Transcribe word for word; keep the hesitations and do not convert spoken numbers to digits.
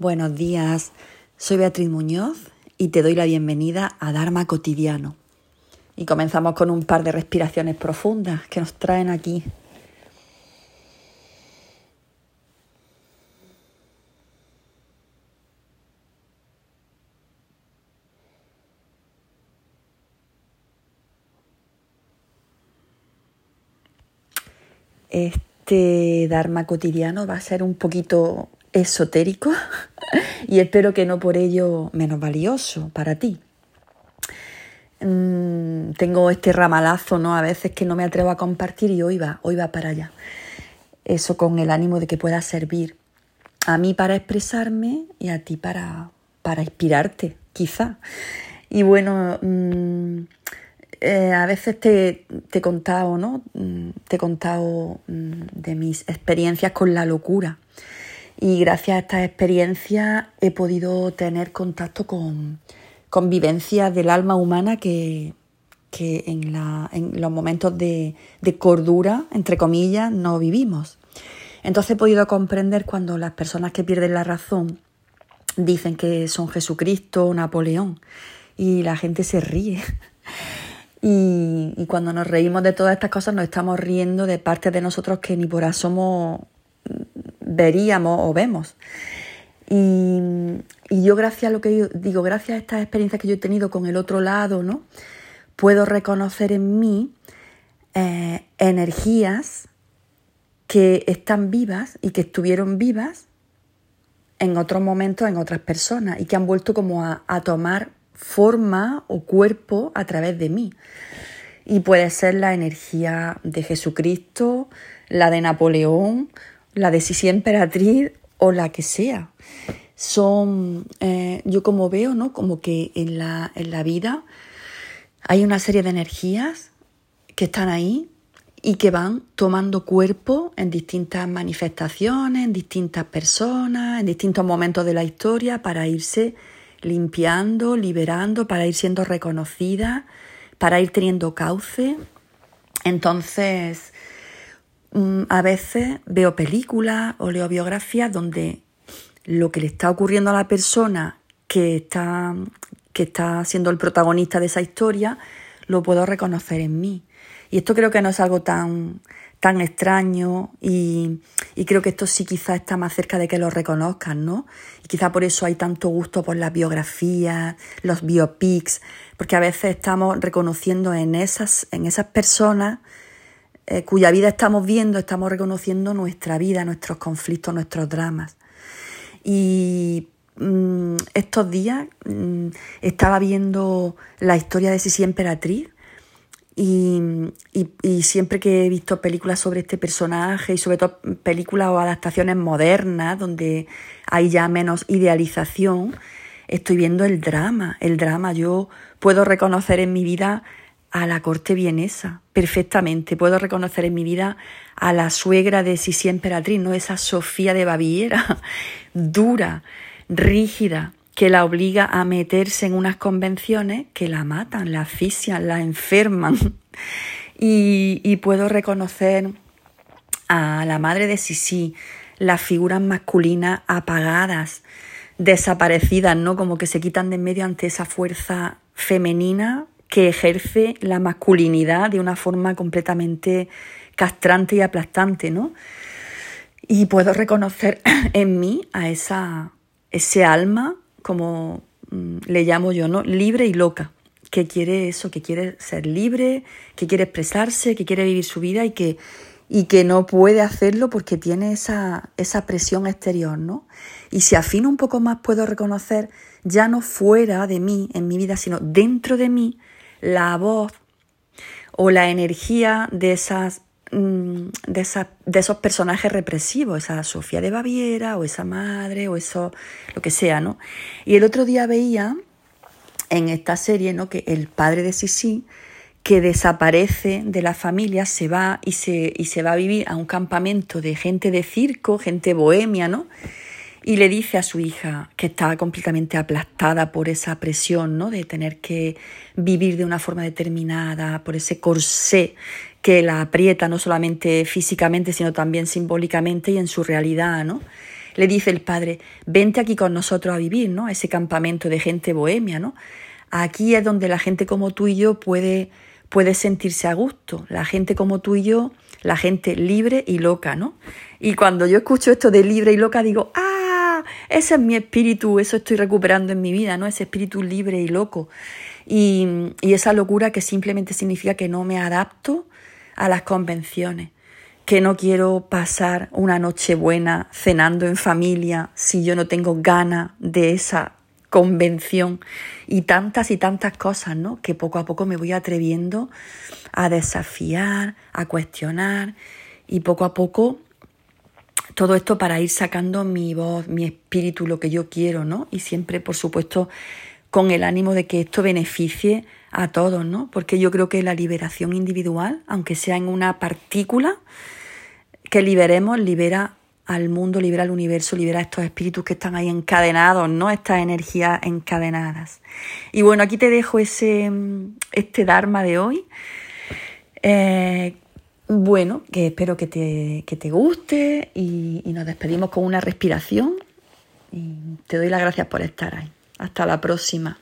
Buenos días, soy Beatriz Muñoz y te doy la bienvenida a Dharma Cotidiano. Y comenzamos con un par de respiraciones profundas que nos traen aquí. Este Dharma Cotidiano va a ser un poquito esotérico y espero que no por ello menos valioso para ti. Mm, tengo este ramalazo, ¿no? A veces que no me atrevo a compartir y hoy va, hoy va para allá. Eso con el ánimo de que pueda servir a mí para expresarme y a ti para, para inspirarte, quizá. Y bueno, mmm, eh, a veces te, te he contado, ¿no? Te he contado mmm, de mis experiencias con la locura. Y gracias a estas experiencias he podido tener contacto con, con vivencias del alma humana que, que en, la, en los momentos de, de cordura, entre comillas, no vivimos. Entonces he podido comprender cuando las personas que pierden la razón dicen que son Jesucristo o Napoleón y la gente se ríe. Y, y cuando nos reímos de todas estas cosas nos estamos riendo de partes de nosotros que ni por asomo veríamos o vemos. Y, y yo gracias a lo que yo digo, gracias a estas experiencias que yo he tenido con el otro lado, ¿no? Puedo reconocer en mí eh, energías que están vivas y que estuvieron vivas en otros momentos, en otras personas, y que han vuelto como a, a tomar forma o cuerpo a través de mí. Y puede ser la energía de Jesucristo, la de Napoleón, la de Sisi Emperatriz o la que sea. Son, eh, yo como veo, ¿no? Como que en la, en la vida hay una serie de energías que están ahí y que van tomando cuerpo en distintas manifestaciones, en distintas personas, en distintos momentos de la historia para irse limpiando, liberando, para ir siendo reconocida, para ir teniendo cauce. Entonces, a veces veo películas o leo biografías donde lo que le está ocurriendo a la persona que está, que está siendo el protagonista de esa historia lo puedo reconocer en mí. Y esto creo que no es algo tan, tan extraño y, y creo que esto sí quizás está más cerca de que lo reconozcan, ¿no? Y quizá por eso hay tanto gusto por las biografías, los biopics, porque a veces estamos reconociendo en esas, en esas personas eh, cuya vida estamos viendo, estamos reconociendo nuestra vida, nuestros conflictos, nuestros dramas. Y mmm, estos días mmm, estaba viendo la historia de Sisi Emperatriz. Y, y, y siempre que he visto películas sobre este personaje y sobre todo películas o adaptaciones modernas donde hay ya menos idealización, estoy viendo el drama, el drama. Yo puedo reconocer en mi vida a la corte vienesa perfectamente, puedo reconocer en mi vida a la suegra de Sisi Emperatriz, ¿no? Esa Sofía de Baviera, dura, rígida, que la obliga a meterse en unas convenciones que la matan, la asfixian, la enferman. Y, y puedo reconocer a la madre de Sisi, las figuras masculinas apagadas, desaparecidas, ¿no? Como que se quitan de en medio ante esa fuerza femenina que ejerce la masculinidad de una forma completamente castrante y aplastante, ¿no? Y puedo reconocer en mí a esa, ese alma, como mmm, le llamo yo, ¿no? Libre y loca, que quiere eso, que quiere ser libre, que quiere expresarse, que quiere vivir su vida y que, y que no puede hacerlo porque tiene esa, esa presión exterior, ¿no? Y si afino un poco más puedo reconocer, ya no fuera de mí, en mi vida, sino dentro de mí, la voz o la energía de esas De, esa, de esos personajes represivos, esa Sofía de Baviera o esa madre o eso, lo que sea, ¿no? Y el otro día veía en esta serie, ¿no? Que el padre de Sisi, que desaparece de la familia, se va y se, y se va a vivir a un campamento de gente de circo, gente bohemia, ¿no? Y le dice a su hija que estaba completamente aplastada por esa presión, ¿no? De tener que vivir de una forma determinada, por ese corsé que la aprieta no solamente físicamente, sino también simbólicamente y en su realidad, ¿no? le dice el padre, vente aquí con nosotros a vivir, ¿no? A ese campamento de gente bohemia, ¿no? Aquí es donde la gente como tú y yo puede, puede sentirse a gusto. La gente como tú y yo, la gente libre y loca, ¿no? Y cuando yo escucho esto de libre y loca, digo, ¡ah! Ese es mi espíritu, eso estoy recuperando en mi vida, ¿no? Ese espíritu libre y loco. Y, y esa locura que simplemente significa que no me adapto a las convenciones, que no quiero pasar una noche buena cenando en familia si yo no tengo ganas de esa convención, y tantas y tantas cosas, ¿no? Que poco a poco me voy atreviendo a desafiar, a cuestionar, y poco a poco todo esto para ir sacando mi voz, mi espíritu, lo que yo quiero, ¿no? Y siempre, por supuesto, con el ánimo de que esto beneficie a todos, ¿no? Porque yo creo que la liberación individual, aunque sea en una partícula, que liberemos, libera al mundo, libera al universo, libera a estos espíritus que están ahí encadenados, ¿no? Estas energías encadenadas. Y bueno, aquí te dejo ese, este Dharma de hoy. Eh, bueno, que espero que te, que te guste, y, y nos despedimos con una respiración. Y te doy las gracias por estar ahí. Hasta la próxima.